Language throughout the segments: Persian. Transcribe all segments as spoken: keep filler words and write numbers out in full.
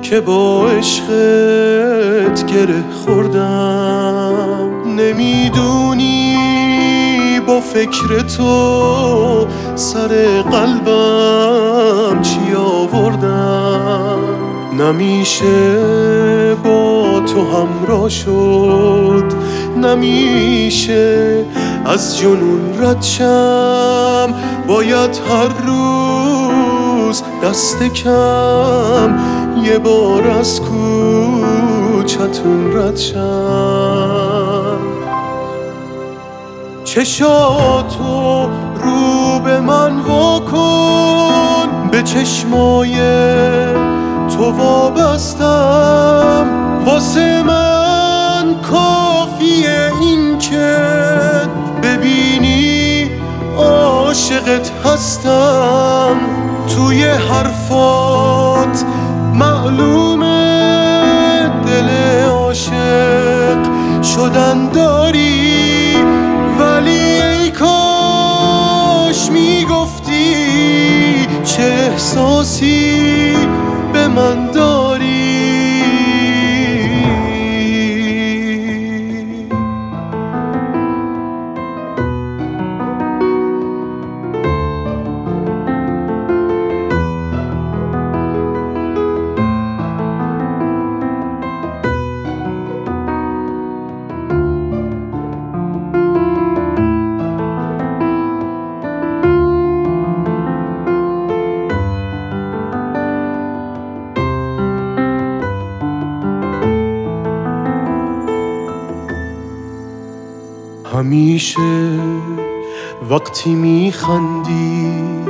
که با عشقت گره خوردم. نمیدونی با فکر تو سر قلبم چی آوردم. نمیشه با تو همراه شد، نمیشه از جنون رد شم. باید هر روز دست کم یه بار از کوچتون رد شم. چشاتو رو به من واکن، به چشمای تو وابستم. واسه من کافیه این که ببینی عاشقت هستم. توی حرفات معلومه دل عاشق شدن داری، ولی ای کاش میگفتی چه احساسی به من داری. همیشه وقتی میخندی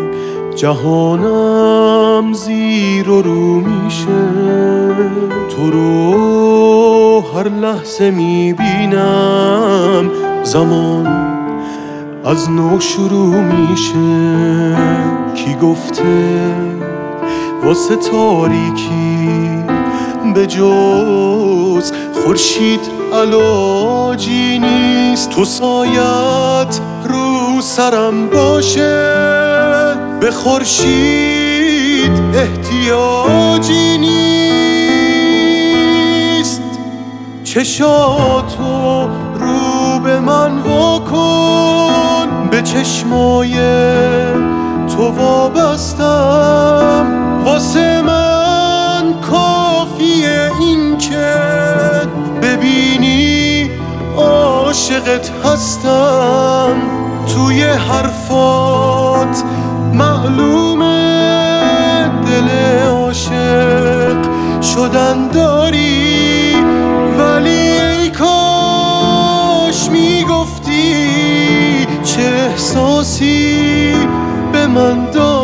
جهانم زیر و رو میشه. تو رو هر لحظه میبینم زمان از نو شروع میشه. کی گفته واسه تاریکی به جز خورشید علاجی نیست؟ تو سایت رو سرم باشه، به خورشید احتیاجی نیست. چشاتو رو به من واکن، به چشمای تو وابستم. واسه من کافیه این که ببینی عاشقت هستم. توی حرفات معلومه دل عاشق شدن داری، ولی ای کاش میگفتی چه احساسی به من داری.